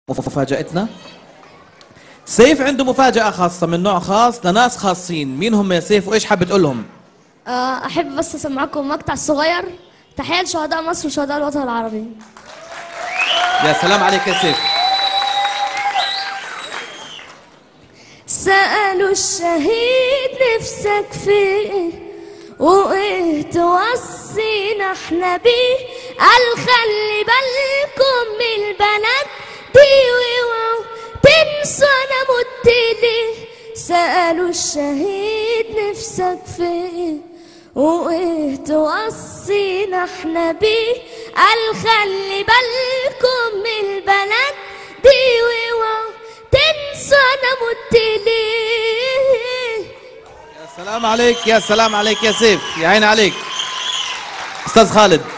مفاجأتنا. سيف عنده مفاجأة خاصة من نوع خاص لناس خاصين. مين هم يا سيف وإيش حاب تقول لهم؟ أحب بس أسمعكم مقطع صغير. تحية لشهداء مصر وشهداء الوطن العربي. يا سلام عليك يا سيف. سألوا الشهيد نفسك فيه وإيه توصينا احنا بيه، قال خلي بالكم من البنات دي واوعوا تنسوا أنا مت ليه. سألوا الشهيد نفسك فيه وإيه توصينا احنا بيه، قال خلي بالكم من البنات دي واوعوا تنسوا أنا مت ليه. يا سلام عليك يا سلام عليك يا سيف، يا عيني عليك. أستاذ خالد.